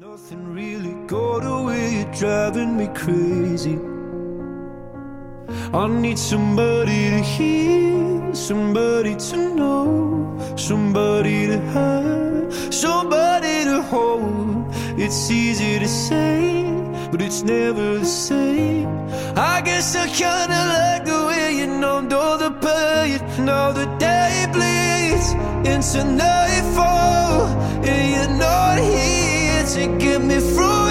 Nothing really got away, you're driving me crazy. I need somebody to hear, somebody to know, somebody to have, somebody to hold. It's easy to say, but it's never the same. I guess I kinda like the way you numbed all the pain. Now the day bleeds into nightfall, and you're not here to get me through